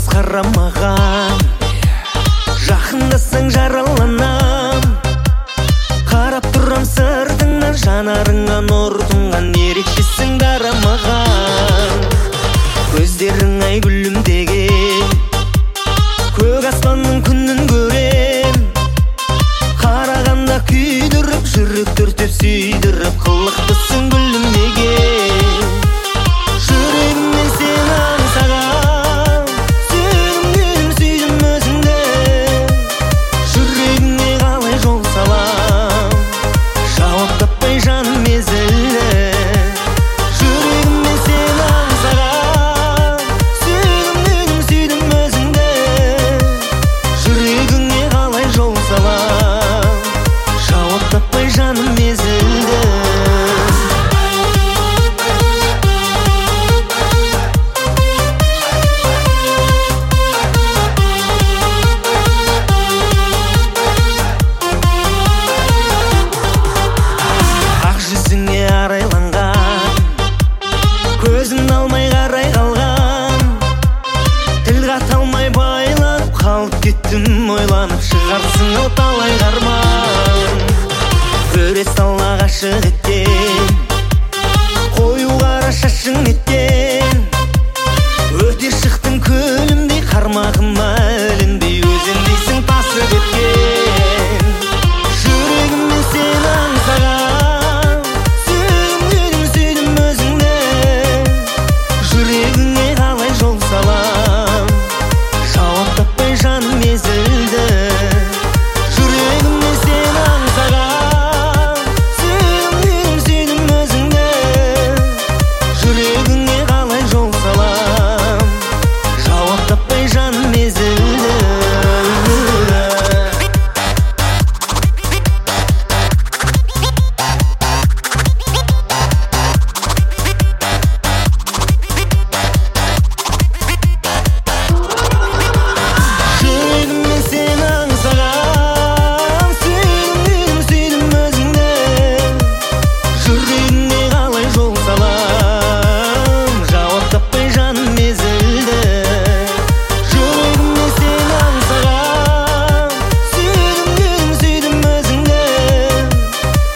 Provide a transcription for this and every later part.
қарамаған, жақындасаң жараланам. Қарап тұрам сыртыңнан, жанарыңа нұр тұнған, ерекшесің дарамаған. Көздерің ай гүлімдеген, көк аспанның күнін көрем. Қарағанда күйдіріп, жүрек түртіп сүйдіріп, қылықтысың гүлім неге? Жүрегіммен сені аңсағам, сүйдім гүлім, сүйдім өзіңді. Жүрегіңе қалай жол салам, жауап таппай жаным езілді. Жүрегіммен сені аңсағам, сүйдім гүлім, сүйдім өзіңді. Жүрегіңе қалай жол салам, жауап таппай жаным езілді. Жүзіңе арайланған, көзін алмай қарай қалған. Тіл қата алмай байланып, қалып кеттім ойланып. Шығарсың ау талай қарман, көре сала ғашық еттен, қою қара шашың еттен. Өте шықтың көлімдей, қармағыма ілінбей, өзендейсің тасып өткен. Жүрегіммен сені аңсағам, жүрегіңе қалай жол салам, жауап таппай жаным езілді. Жүрегіммен сені аңсағам, сүйдім, сүйдім өзіңді. Жүрегіңе қалай жол салам, жауап таппай жаным езілді.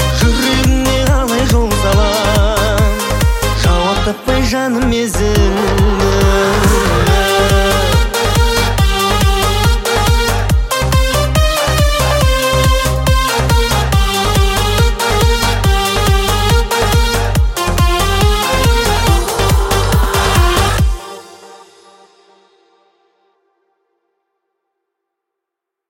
Жаным езілді.